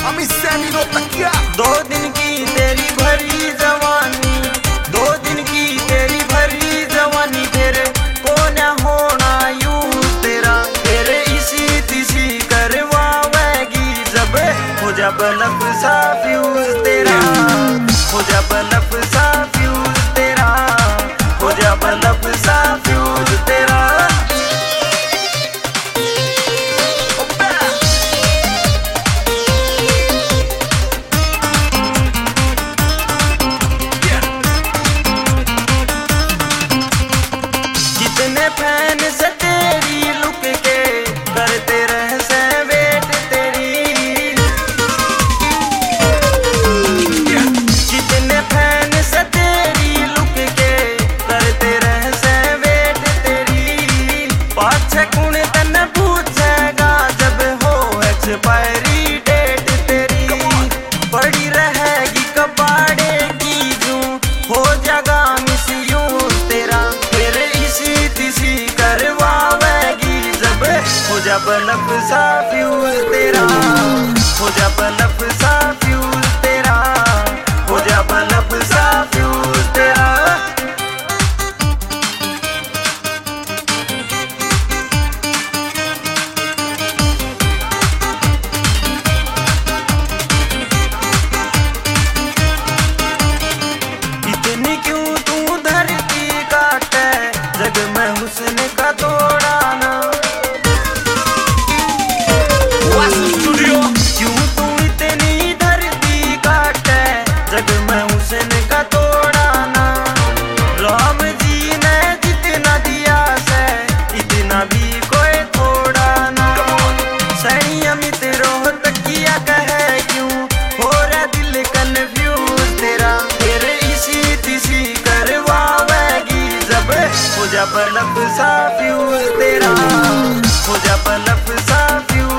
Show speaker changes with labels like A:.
A: दो दिन की तेरी भरी जवानी, 2 दिन की तेरी भरी जवानी, फिर कौन होना यूं तेरा, फिर इसी तिसी करवावेगी जब हो जा बल्ब सा फ्यूज तेरा, हो जा बल्ब सा फ्यूज तेरा, हो जा बल्ब सा फ्यूज तेरा। फैन से तेरी लुक के करते रह से वेट तेरी, कितने फैन से तेरी लुक के करते रह से वेट तेरी, पाछे कुण तन पूछेगा जब हो एक्सपायरी डेट तेरी, पड़ी रहेगी कबाड़े की जूं हो जागा मिस यूं तेरा, फिर इसी तिसी करवावेगी जब हो जा बल्ब सा फ्यूज तेरा, हो जा बल्ब सा फ्यूज तेरा, हो जा बल्ब सा फ्यूज तेरा। इतनी क्यों तू धरती काटे जग में हुस्न का तोड़ाना, क्यों तू इतनी धरती काटे जग में हुस्न का तोड़ाना, राम जी ने जितना दिया से इतना भी कोई थोड़ा ना, संयमित रोहत किया कहे क्यों हो रहा दिल कन्फ्यूज तेरा, फिर इसी तिसी करवावेगी जब हो जा बल्ब सा फ्यूज तेरा, हो जा बल्ब सा फ्यूज